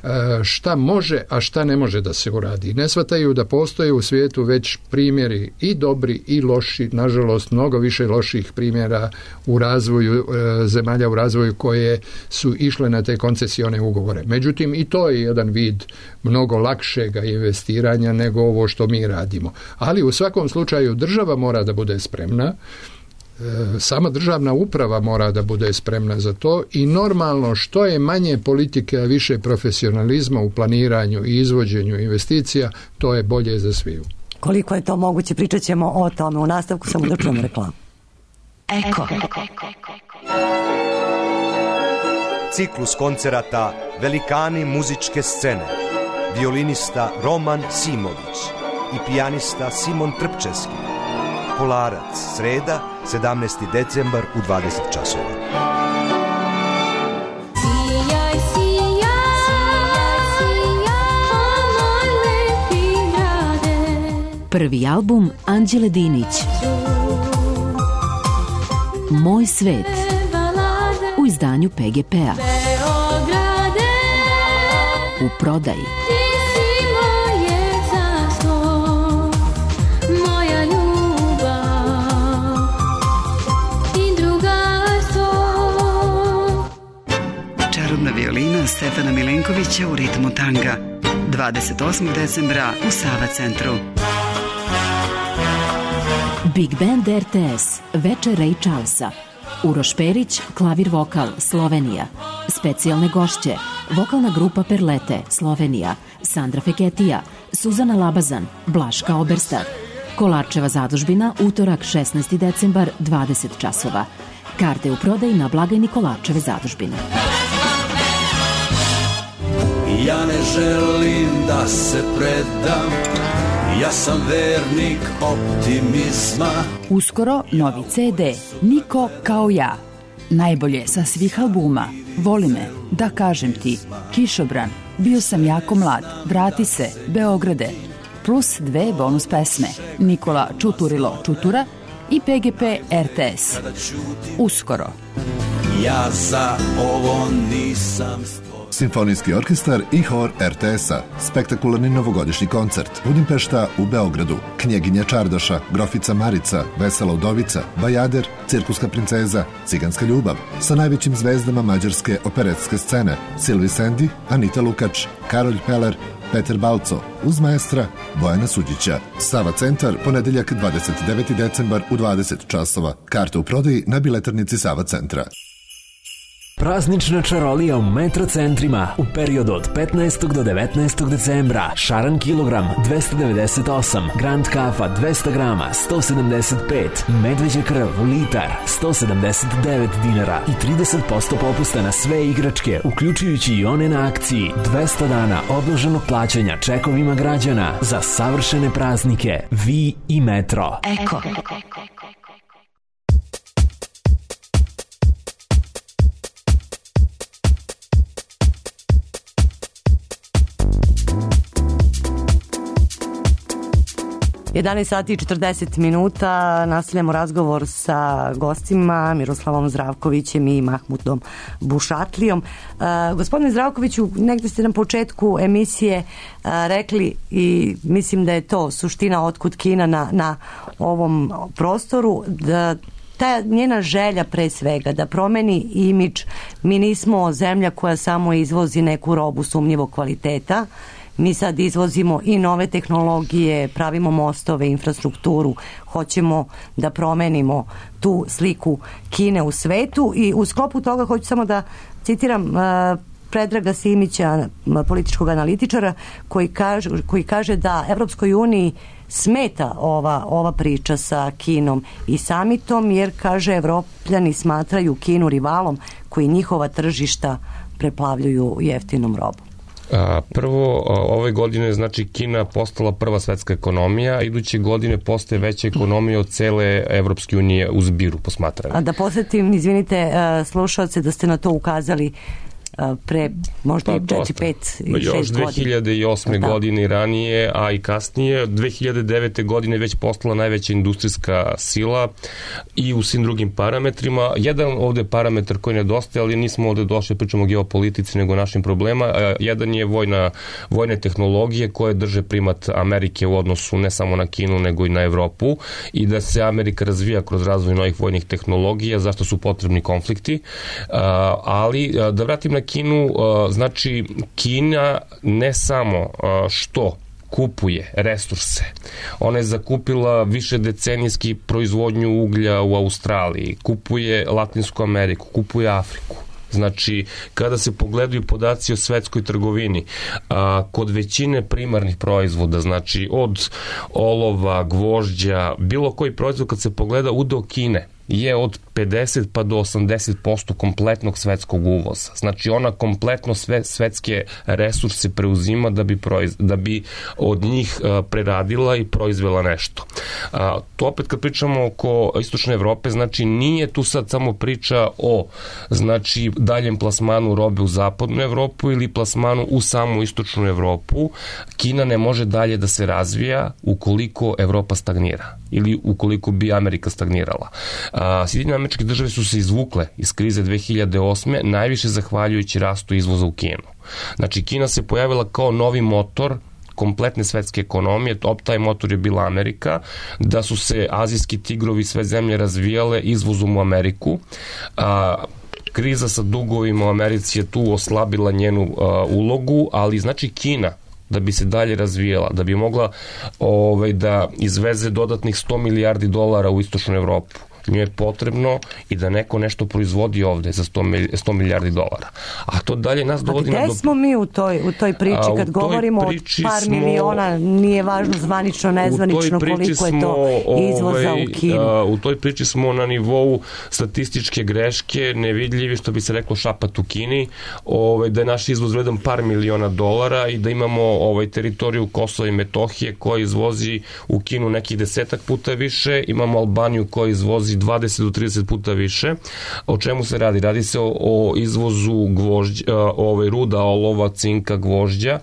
šta može, a šta ne može da se uradi. Ne shvataju da postoje u svijetu već primjeri i dobri i loši, nažalost mnogo više loših primjera u razvoju, zemalja u razvoju koje su išle na te koncesione ugovore. Međutim, i to je jedan vid mnogo lakšega investiranja nego ovo što mi radimo. Ali u svakom slučaju država mora da bude spremna, sama državna uprava mora da bude spremna za to i normalno što je manje politike, a više profesionalizma u planiranju i izvođenju investicija, to je bolje za sviju. Koliko je to moguće, pričat ćemo o tome u nastavku, samo da čujemo reklamu. Eko. Ciklus koncerata Velikani muzičke scene, violinista Roman Simović i pijanista Simon Trpčevski. Polarac, sreda, sedamnaesti decembar u dvadeset časova. Sijaj, sijaj, sijaj, moj lepi grade. Prvi album Anđele Dinić. Moj svet. U izdanju P G P-a. U prodaji. Violina Stefana Milenkovića u ritmu tanga. dvadeset osmog decembra u Sava centru. Big Band R T S, večer Ray Charlesa. Uroš Perić, klavir vokal, Slovenija. Specijalne gošće, vokalna grupa Perlete, Slovenija. Sandra Feketija, Suzana Labazan, Blaška Oberstar. Kolarčeva zadužbina, utorak šesnaesti decembar, dvadeset časova. Karte u prodaji na blagajni Kolarčeve zadužbine. Ja ne želim da se predam, ja sam vernik optimizma. Uskoro novi C D, Niko kao ja. Najbolje sa svih albuma, Voli me, Da kažem ti, Kišobran, Bio sam jako mlad, Vrati se, Beograde, plus dve bonus pesme, Nikola Čuturilo Čutura i P G P R T S. Uskoro. Ja za ovo nisam... Simfonijski orkestar i hor R T S-a. Spektakularni novogodišnji koncert. Budimpešta u Beogradu. Knjeginja Čardaša, Grofica Marica, Vesela udovica, Bajader, Cirkuska princeza, Ciganska ljubav. Sa najvećim zvezdama mađarske operetske scene. Silvi Sendi, Anita Lukač, Karolj Peler, Peter Balco, uz maestra Bojana Suđića. Sava centar, ponedeljak dvadeset deveti decembar u dvadeset časova. Karte u prodaji na biletarnici Sava centra. Praznična čarolija u Metro centrima u periodu od petnaestog do devetnaestog decembra. Šaran kilogram dvesta devedeset osam, Grand kafa dvesta grama sto sedamdeset pet, medveđa krv litar sto sedamdeset devet dinara i trideset posto popusta na sve igračke, uključujući i one na akciji. dvesta dana odloženog plaćanja čekovima građana za savršene praznike. Vi i Metro. Eko. jedanaest sati i četrdeset minuta, nastavljamo razgovor sa gostima Miroslavom Zdravkovićem i Mahmudom Bušatlijom. Uh, gospodine Zdravkoviću, negde ste na početku emisije uh, rekli i mislim da je to suština otkud Kina na, na ovom prostoru, da ta njena želja pre svega da promeni imidž. Mi nismo zemlja koja samo izvozi neku robu sumnjivog kvaliteta. Mi sad izvozimo i nove tehnologije, pravimo mostove, infrastrukturu, hoćemo da promenimo tu sliku Kine u svetu i u sklopu toga hoću samo da citiram uh, Predraga Simića, političkog analitičara, koji kaže, koji kaže da Evropskoj uniji smeta ova, ova priča sa Kinom i samitom, jer, kaže, Evropljani smatraju Kinu rivalom koji njihova tržišta preplavljuju jeftinom robom. A, prvo, ove godine znači Kina postala prva svetska ekonomija, iduće godine postaje veća ekonomija od cele Evropske unije u zbiru posmatrane. A da posjetim, izvinite, slušalce, da ste na to ukazali pre možda pa, četiri, pet i šest godina. Još dve hiljade osme da. godine i ranije, a i kasnije. dve hiljade devete godine već postala najveća industrijska sila i u svim drugim parametrima. Jedan ovde parametar koji nedostaje, ali nismo ovde došli, pričamo o geopolitici, nego o našim problema. Jedan je vojna, vojne tehnologije koje drže primat Amerike u odnosu ne samo na Kinu, nego i na Evropu, i da se Amerika razvija kroz razvoj novih vojnih tehnologija, zašto su potrebni konflikti. Ali da vratim na Kinu, znači Kina ne samo što kupuje resurse, ona je zakupila više decenijski proizvodnju uglja u Australiji, kupuje Latinsku Ameriku, kupuje Afriku. Znači, kada se pogledaju podaci o svetskoj trgovini, a, kod većine primarnih proizvoda, znači od olova, gvožđa, bilo koji proizvod kad se pogleda, udeo Kine je od pedeset pa do osamdeset posto kompletnog svetskog uvoza. Znači ona kompletno sve svetske resurse preuzima da bi, proiz, da bi od njih preradila i proizvela nešto. A, to opet kad pričamo oko istočne Evrope, znači nije tu sad samo priča o znači daljem plasmanu robe u zapadnu Evropu ili plasmanu u samu istočnu Evropu. Kina ne može dalje da se razvija ukoliko Evropa stagnira ili ukoliko bi Amerika stagnirala. Sjedinjene američke države su se izvukle iz krize dve hiljade osme najviše zahvaljujući rastu izvoza u Kinu. Znači, Kina se pojavila kao novi motor kompletne svetske ekonomije, top taj motor je bila Amerika, da su se azijski tigrovi sve zemlje razvijale izvozom u Ameriku. A, kriza sa dugovima u Americi je tu oslabila njenu a, ulogu, ali znači Kina da bi se dalje razvijela, da bi mogla ovaj, da izveze dodatnih sto milijardi dolara u istočnu Evropu, njoj je potrebno i da neko nešto proizvodi ovde za sto milijardi dolara. A to dalje nas dovodi na... A gde smo mi u toj, u toj priči kad govorimo o par smo, miliona, nije važno zvanično, nezvanično koliko je to izvoza ovaj, u Kinu? A, u toj priči smo na nivou statističke greške, nevidljivi, što bi se reklo šapat u Kini, ovaj, da je naš izvoz vredan par miliona dolara i da imamo ovaj, teritoriju Kosova i Metohije koja izvozi u Kinu nekih desetak puta više, imamo Albaniju koja izvozi dvadeset do trideset puta više. O čemu se radi? Radi se o, o izvozu gvožđa, ovaj, ruda, olova, cinka, gvožđa,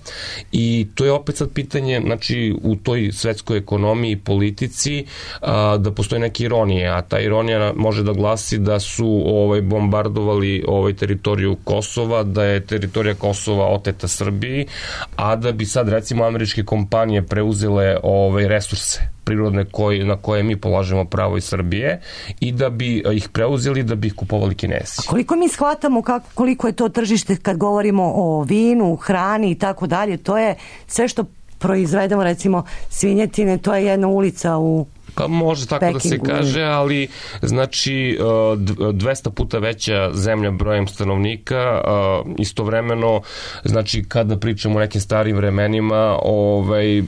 i to je opet sad pitanje, znači u toj svetskoj ekonomiji i politici a, da postoji neke ironije, a ta ironija može da glasi da su ovaj, bombardovali ovaj, teritoriju Kosova, da je teritorija Kosova oteta Srbiji, a da bi sad recimo američke kompanije preuzele ovaj, resurse prirodne koji, na koje mi polažemo pravo iz Srbije i da bi ih preuzeli, da bi ih kupovali Kinezi. A koliko mi shvatamo kako, koliko je to tržište kad govorimo o vinu, hrani i tako dalje, to je sve što proizvedemo, recimo svinjetine, to je jedna ulica u Pa može tako Pekingu, da se kaže, ali znači dvesta puta veća zemlja brojem stanovnika, istovremeno, znači kada pričamo o nekim starim vremenima, ovaj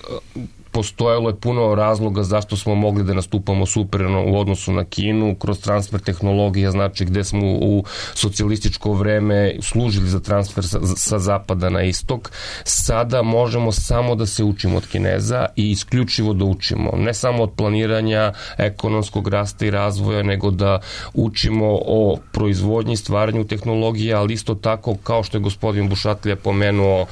postojalo je puno razloga zašto smo mogli da nastupamo superno u odnosu na Kinu, kroz transfer tehnologija, znači gde smo u socijalističko vreme služili za transfer sa, sa zapada na istok. Sada možemo samo da se učimo od Kineza i isključivo da učimo. Ne samo od planiranja ekonomskog rasta i razvoja, nego da učimo o proizvodnji, stvaranju tehnologije, ali isto tako, kao što je gospodin Bušatlija pomenuo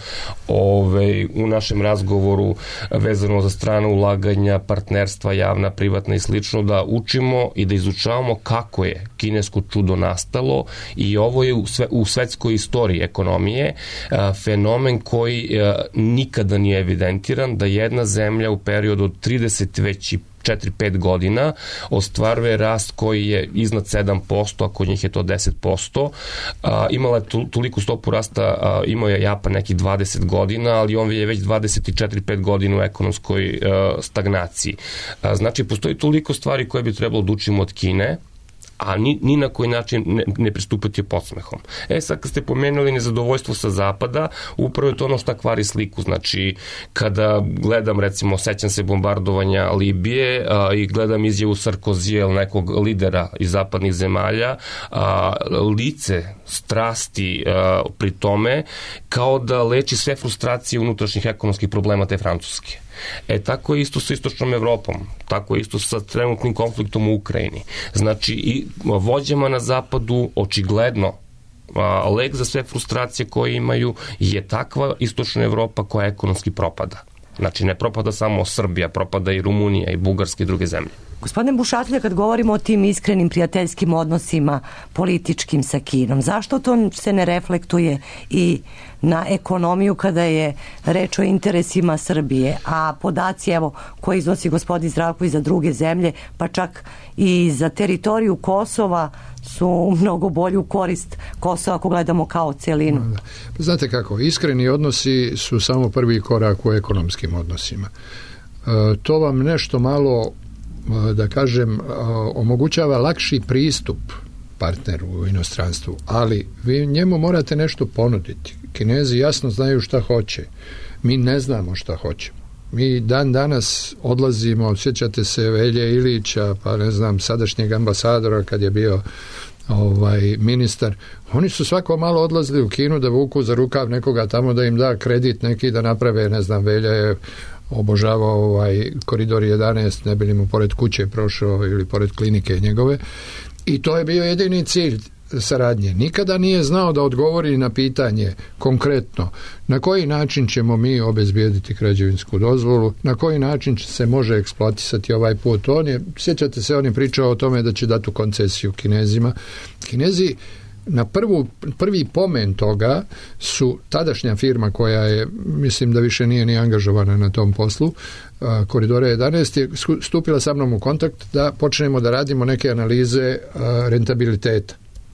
ove, u našem razgovoru vezano za strane ulaganja, partnerstva, javna, privatna i slično, da učimo i da izučavamo kako je kinesko čudo nastalo i ovo je u, sve, u svetskoj istoriji ekonomije a, fenomen koji a, nikada nije evidentiran, da jedna zemlja u periodu od trideset već i četiri pet godina ostvaruje rast koji je iznad sedam posto, a kod njih je to deset posto. A, imala je toliku stopu rasta, a, imao je Japan nekih dvadeset godina, ali on je već dvadeset četiri pet godina u ekonomskoj a, stagnaciji. A, znači, postoji toliko stvari koje bi trebalo da učimo od Kine, a ni, ni na koji način ne, ne pristupati podsmehom. E sad, kad ste pomenuli nezadovoljstvo sa zapada, upravo je to ono šta kvari sliku. Znači, kada gledam, recimo, sećam se bombardovanja Libije a, i gledam izjavu Sarkozija, nekog lidera iz zapadnih zemalja, a, lice strasti a, pri tome, kao da leči sve frustracije unutrašnjih ekonomskih problema te Francuske. E, tako je isto sa istočnom Evropom, tako je isto sa trenutnim konfliktom u Ukrajini. Znači, i vođama na zapadu očigledno a, lek za sve frustracije koje imaju je takva istočna Evropa koja ekonomski propada. Znači, ne propada samo Srbija, propada i Rumunija i Bugarska i druge zemlje. Gospodine Bušatlija, kad govorimo o tim iskrenim prijateljskim odnosima političkim sa Kinom, zašto to se ne reflektuje i na ekonomiju kada je reč o interesima Srbije, a podaci evo koje iznosi gospodin Zdravković za druge zemlje, pa čak i za teritoriju Kosova su mnogo bolji u korist Kosova ako gledamo kao celinu. Znate kako, iskreni odnosi su samo prvi korak u ekonomskim odnosima. E, to vam nešto malo, da kažem, omogućava lakši pristup partneru u inostranstvu, ali vi njemu morate nešto ponuditi. Kinezi jasno znaju šta hoće. Mi ne znamo šta hoćemo. Mi dan danas odlazimo, sjećate se Velje Ilića, pa ne znam, sadašnjeg ambasadora kad je bio ovaj ministar, oni su svako malo odlazili u Kinu da vuku za rukav nekoga tamo da im da kredit neki da naprave, ne znam, Velja je obožavao ovaj koridor jedanaest, ne bi li mu pored kuće prošao ili pored klinike njegove, i to je bio jedini cilj saradnje. Nikada nije znao da odgovori na pitanje konkretno na koji način ćemo mi obezbijediti građevinsku dozvolu, na koji način se može eksploatisati ovaj put. On je, sjećate se, on je pričao o tome da će dati u koncesiju Kinezima. Kinezi na prvu, prvi pomen toga su tadašnja firma koja je, mislim da više nije ni angažovana na tom poslu, Koridora jedanaest, je stupila sa mnom u kontakt da počnemo da radimo neke analize rentabiliteta.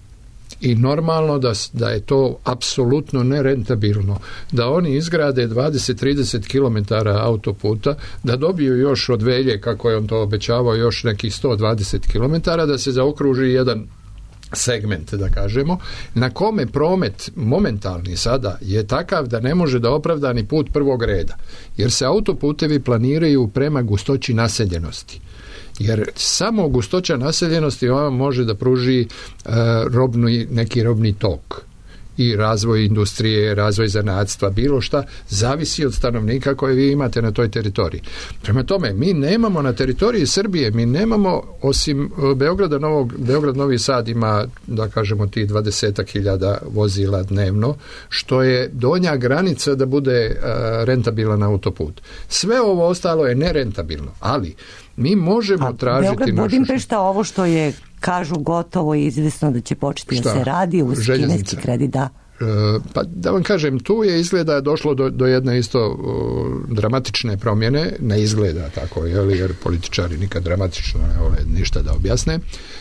I normalno da, da je to apsolutno nerentabilno. Da oni izgrade dvadeset do trideset kilometara autoputa, da dobiju još od Velje, kako je on to obećavao, još nekih sto dvadeset kilometara, da se zaokruži jedan segment, da kažemo, na kome promet momentalni sada je takav da ne može da opravda ni put prvog reda. Jer se autoputevi planiraju prema gustoći naseljenosti. Jer samo gustoća naseljenosti vam može da pruži e, robni, neki robni tok i razvoj industrije, razvoj zanatstva, bilo šta, zavisi od stanovnika koje vi imate na toj teritoriji. Prema tome, mi nemamo na teritoriji Srbije, mi nemamo, osim Beograda, Novog, Beograd Novi Sad ima, da kažemo, ti dvadesetak hiljada vozila dnevno, što je donja granica da bude uh, rentabilan autoput. Sve ovo ostalo je nerentabilno, ali mi možemo A tražiti... Beograd, Budimpešta, ovo što je, kažu, gotovo i izvesno da će početi da se radi uz kineski kredit, da. E, pa da vam kažem, tu je izgleda došlo do, do jedne isto uh, dramatične promjene, ne izgleda tako, jeli, jer političari nikad dramatično ne vole ništa da objasne.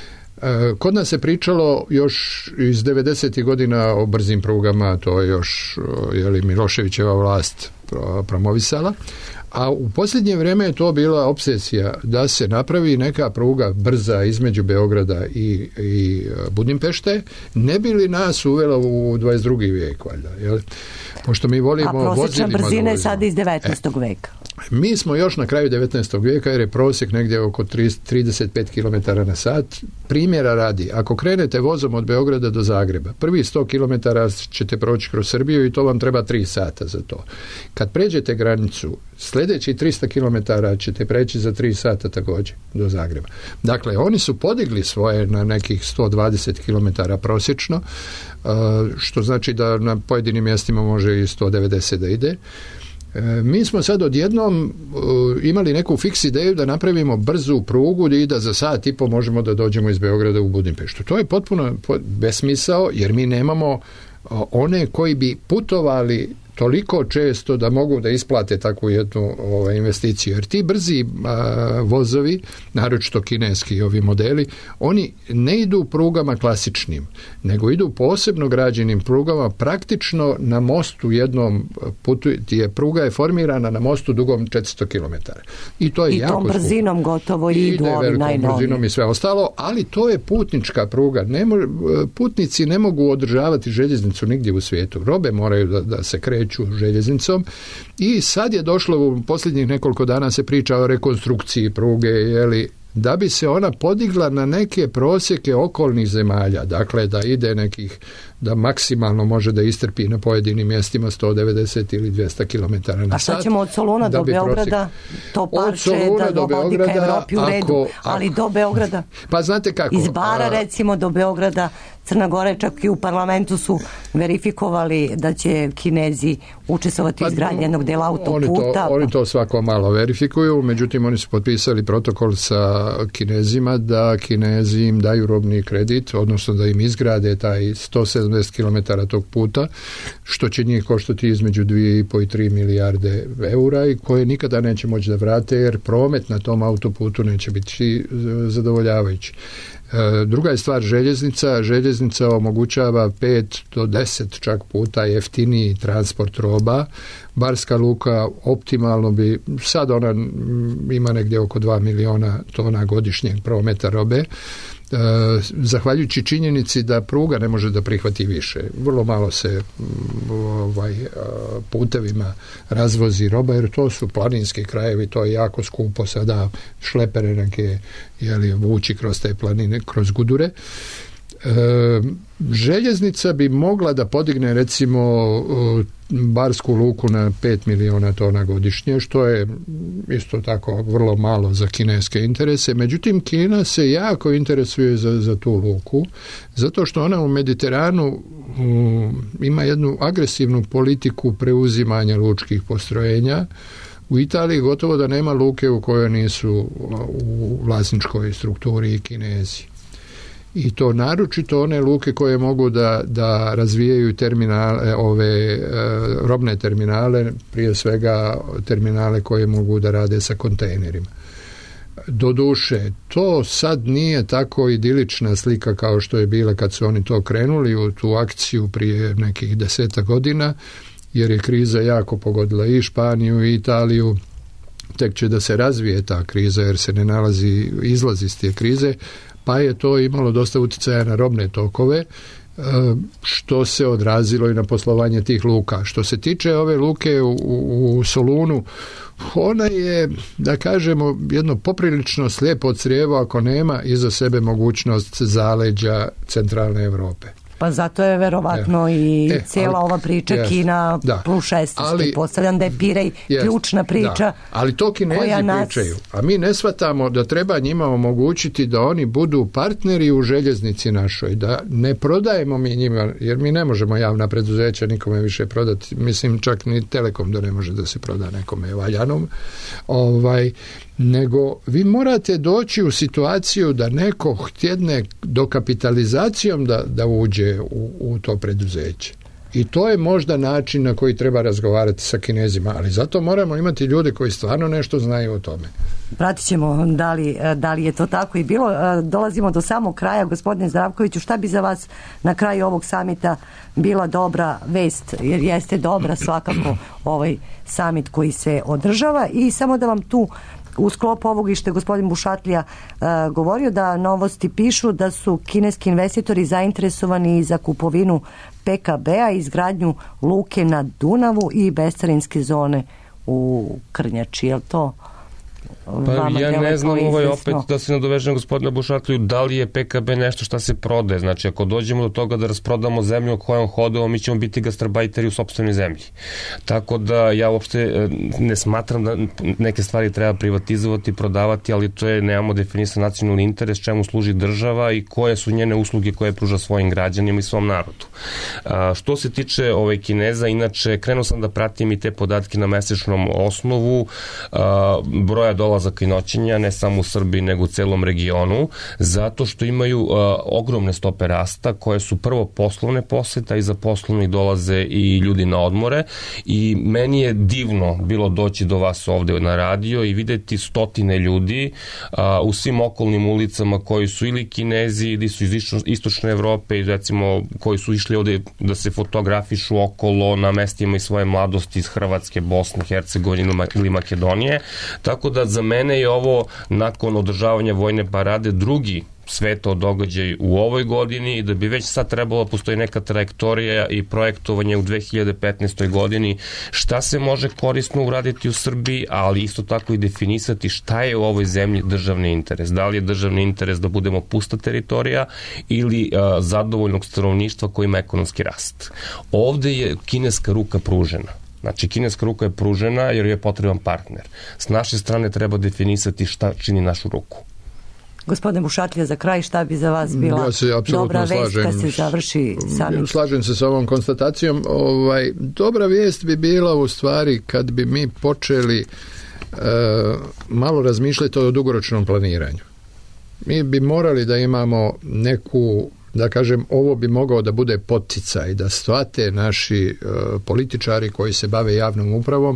E, kod nas se pričalo još iz devedesetih godina o brzim prugama, to je još jeli, Miloševićeva vlast promovisala, A u posljednje vrijeme je to bila obsesija da se napravi neka pruga brza između Beograda i, i Budimpešte, ne bi li nas uvela u dvadeset drugi vijek, valjda, jel? Pošto mi volimo a prosječna vozilima brzina je da sada iz devetnaestog veka. Mi smo još na kraju devetnaestog vijeka jer je prosjek negdje oko trideset pet kilometara na sat. Primjera radi, ako krenete vozom od Beograda do Zagreba, prvi sto kilometara ćete proći kroz Srbiju i to vam treba tri sata za to. Kad pređete granicu, sljedeći tristo kilometara ćete preći za tri sata također do Zagreba. Dakle, oni su podigli svoje na nekih sto dvadeset kilometara prosječno, što znači da na pojedinim mjestima može i sto devedeset da ide. Mi smo sad odjednom imali neku fiks ideju da napravimo brzu prugu i da za sat i po možemo da dođemo iz Beograda u Budimpeštu. To je potpuno besmisao jer mi nemamo one koji bi putovali toliko često da mogu da isplate takvu jednu ovaj, investiciju. Jer ti brzi a, vozovi, naročito kineski ovi modeli, oni ne idu prugama klasičnim, nego idu posebno građenim prugama praktično na mostu jednom putu, je pruga je formirana na mostu dugom četiristo kilometara. I to je I jako tom brzinom skupo. gotovo i idu ovi najnoviji. Brzinom i sve ostalo, ali to je putnička pruga. Ne mo, putnici ne mogu održavati željeznicu nigdje u svijetu. Robe moraju da, da se kreću željeznicom i sad je došlo u posljednjih nekoliko dana se priča o rekonstrukciji pruge, jeli, da bi se ona podigla na neke prosjeke okolnih zemalja, dakle da ide nekih, da maksimalno može da istrpi na pojedinim mjestima sto devedeset ili dvjesto kilometara na A šta sat. ćemo od Soluna do Beograda, to parče da do vodi ka Evropi u redu, ako, ali do Beograda, pa znate kako, iz Bara recimo do Beograda, Crna Gora čak i u parlamentu su verifikovali da će Kinezi učestvovati u izgradnji jednog dela autoputa. Oni to, oni to svako malo verifikuju, međutim oni su potpisali protokol sa Kinezima da Kinezi im daju robni kredit, odnosno da im izgrade taj sto sedamdeset kilometara tog puta, što će njih koštati između dvije i pol i tri milijarde eura i koje nikada neće moći da vrate jer promet na tom autoputu neće biti zadovoljavajući. Druga je stvar željeznica. Željeznica omogućava pet do deset čak puta jeftiniji transport roba. Barska luka optimalno bi, sad ona ima negdje oko dva miliona tona godišnjeg prometa robe. Zahvaljujući činjenici da pruga ne može da prihvati više. Vrlo malo se ovaj, putevima razvozi roba jer to su planinski krajevi, to je jako skupo sada šlepere neke jeli, vući kroz te planine, kroz gudure. E, željeznica bi mogla da podigne recimo Barsku luku na pet miliona tona godišnje, što je isto tako vrlo malo za kineske interese. Međutim, Kina se jako interesuje za, za tu luku, zato što ona u Mediteranu um, ima jednu agresivnu politiku preuzimanja lučkih postrojenja. U Italiji gotovo da nema luke u kojoj nisu u vlasničkoj strukturi Kinezi. I to naročito one luke koje mogu da, da razvijaju terminale, ove e, robne terminale, prije svega terminale koje mogu da rade sa kontejnerima. Doduše, to sad nije tako idilična slika kao što je bila kad su oni to krenuli u tu akciju prije nekih deseta godina, jer je kriza jako pogodila i Španiju i Italiju. Tek će da se razvije ta kriza jer se ne nalazi izlaz iz te krize, pa je to imalo dosta utjecaja na robne tokove, što se odrazilo i na poslovanje tih luka. Što se tiče ove luke u, u Solunu, ona je, da kažemo, jedno poprilično slijepo crijevo ako nema iza sebe mogućnost zaleđa centralne Europe. Pa zato je verovatno e, i e, cijela ali, ova priča jest, Kina da, plus šesnaest. Postavljam da je Pirej jest, ključna priča. Da, ali to Kinezi nas... pričaju. A mi ne shvatamo da treba njima omogućiti da oni budu partneri u željeznici našoj. Da ne prodajemo mi njima, jer mi ne možemo javna preduzeća nikome više prodati. Mislim čak ni Telekom da ne može da se proda nekome valjanom. Ovaj... nego vi morate doći u situaciju da neko htjedne dokapitalizacijom da, da uđe u, u to preduzeće. I to je možda način na koji treba razgovarati sa Kinezima, ali zato moramo imati ljude koji stvarno nešto znaju o tome. Pratit ćemo da li, da li je to tako i bilo. Dolazimo do samog kraja. Gospodine Zdravkoviću, šta bi za vas na kraju ovog samita bila dobra vest, jer jeste dobra svakako ovaj samit koji se održava. I samo da vam tu u sklopu ovog i što je gospodin Bušatlija uh, govorio, da novosti pišu da su kineski investitori zainteresovani za kupovinu P K B-a, izgradnju luke na Dunavu i bescarinske zone u Krnjači. Je li to Pa ja ne znam ovaj opet da se nadovežem gospodina Bušatliju, da li je P K B nešto šta se prodaje. Znači ako dođemo do toga da rasprodamo zemlju o kojom hodamo, mi ćemo biti gastarbajteri u sopstvenoj zemlji. Tako da ja uopšte ne smatram da neke stvari treba privatizovati, prodavati, ali to je, nemamo definisan nacionalni interes, čemu služi država i koje su njene usluge koje pruža svojim građanima i svom narodu. A, što se tiče ovaj Kineza, inače krenuo sam da pratim i te podatke na mesečnom osnovu, a, broja dolazaka i noćenja, ne samo u Srbiji, nego u celom regionu, zato što imaju uh, ogromne stope rasta, koje su prvo poslovne poseta i za poslovni dolaze i ljudi na odmore, i meni je divno bilo doći do vas ovde na radio i videti stotine ljudi uh, u svim okolnim ulicama koji su ili Kinezi ili su iz istočne Evrope i recimo koji su išli ovde da se fotografišu okolo na mestima iz svoje mladosti iz Hrvatske, Bosne, Hercegovine ili Makedonije. Tako da za mene je ovo, nakon održavanja vojne parade, drugi svetao događaj u ovoj godini i da bi već sad trebalo postoji neka trajektorija i projektovanje u dve hiljade petnaestoj godini šta se može korisno uraditi u Srbiji, ali isto tako i definisati šta je u ovoj zemlji državni interes. Da li je državni interes da budemo pusta teritorija ili a, zadovoljnog stanovništva koji ima ekonomski rast. Ovde je kineska ruka pružena. Znači, kineska ruka je pružena jer je potreban partner. S naše strane treba definisati šta čini našu ruku. Gospodine Bušatlija, za kraj, šta bi za vas bila ja dobra vest slažem, kad se završi samit? Slažem se sa ovom konstatacijom. Ovaj, dobra vijest bi bila u stvari kad bi mi počeli e, malo razmišljati o dugoročnom planiranju. Mi bi morali da imamo neku, da kažem, ovo bi mogao da bude poticaj, da shvate naši e, političari koji se bave javnom upravom,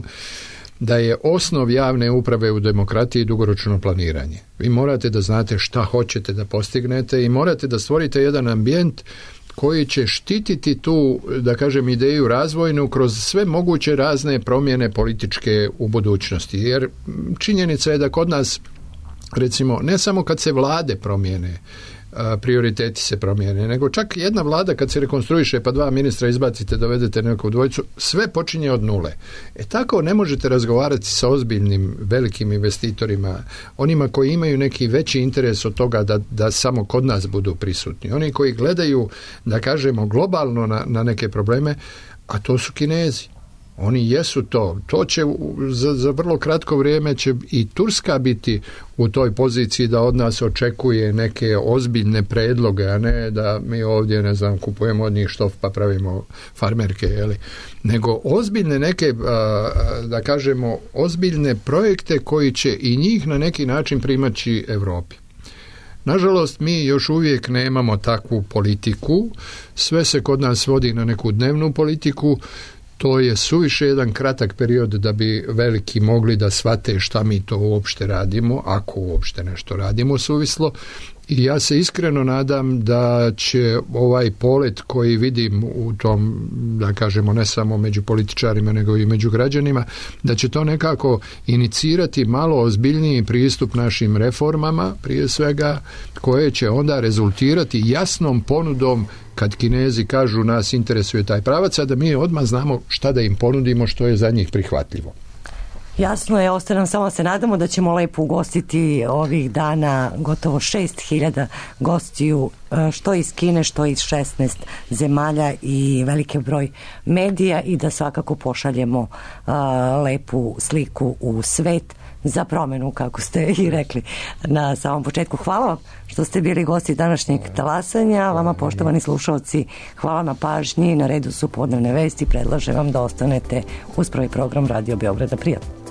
da je osnov javne uprave u demokratiji dugoročno planiranje. Vi morate da znate šta hoćete da postignete i morate da stvorite jedan ambijent koji će štititi tu, da kažem, ideju razvojnu kroz sve moguće razne promjene političke u budućnosti. Jer činjenica je da kod nas, recimo, ne samo kad se vlade promijene, prioriteti se promijene, nego čak jedna vlada kad se rekonstruiše pa dva ministra izbacite, dovedete neku dvojicu, sve počinje od nule. E tako ne možete razgovarati sa ozbiljnim velikim investitorima, onima koji imaju neki veći interes od toga da, da samo kod nas budu prisutni. Oni koji gledaju, da kažemo, globalno na, na neke probleme, a to su Kinezi. Oni jesu to. To će za, za vrlo kratko vrijeme će i Turska biti u toj poziciji da od nas očekuje neke ozbiljne predloge, a ne da mi ovdje, ne znam, kupujemo od njih štof pa pravimo farmerke, jeli? Nego ozbiljne neke, da kažemo, ozbiljne projekte koji će i njih na neki način primaći Evropi. Nažalost, mi još uvijek nemamo takvu politiku. Sve se kod nas vodi na neku dnevnu politiku. To je suviše jedan kratak period da bi veliki mogli da shvate šta mi to uopšte radimo, ako uopšte nešto radimo suvislo. I ja se iskreno nadam da će ovaj polet koji vidim u tom, da kažemo, ne samo među političarima nego i među građanima, da će to nekako inicirati malo ozbiljniji pristup našim reformama, prije svega, koje će onda rezultirati jasnom ponudom kad Kinezi kažu nas interesuje taj pravac, a da mi odmah znamo šta da im ponudimo što je za njih prihvatljivo. Jasno je, ostaje nam samo da se nadamo da ćemo lepo ugostiti ovih dana gotovo šest hiljada gostiju, što iz Kine, što iz šesnaest zemalja i veliki broj medija, i da svakako pošaljemo a, lepu sliku u svet za promjenu, kako ste i rekli na samom početku. Hvala vam što ste bili gosti današnjeg talasanja. Vama, poštovani slušalci, hvala na pažnji. Na redu su podnevne vesti. Predlažem vam da ostanete uz prvi program Radio Beograda. Prijatno.